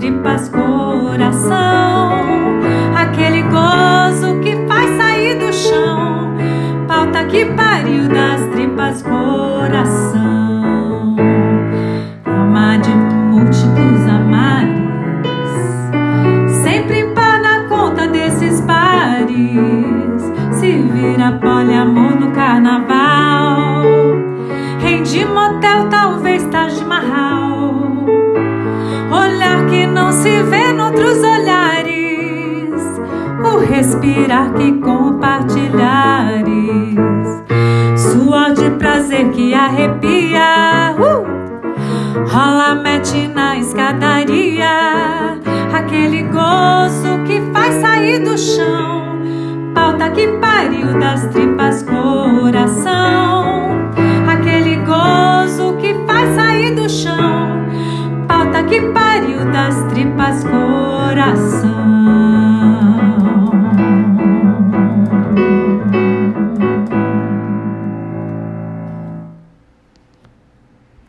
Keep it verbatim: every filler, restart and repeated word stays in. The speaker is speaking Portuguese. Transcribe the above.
tripas coração, aquele gozo que faz sair do chão, pauta que pariu das tripas coração. Amar de múltiplos amares, sempre par na conta desses pares, se vira poliamor no carnaval, rende motel, talvez Taj Mahal, olhar que não se vê noutros olhares, o respirar que compartilhares, suor de prazer que arrepia, uh! rola, mete na escadaria, aquele gozo que faz sair do chão, pauta que pariu das tripas coração, aquele gozo que faz sair do chão, pauta que pariu das tripas coração.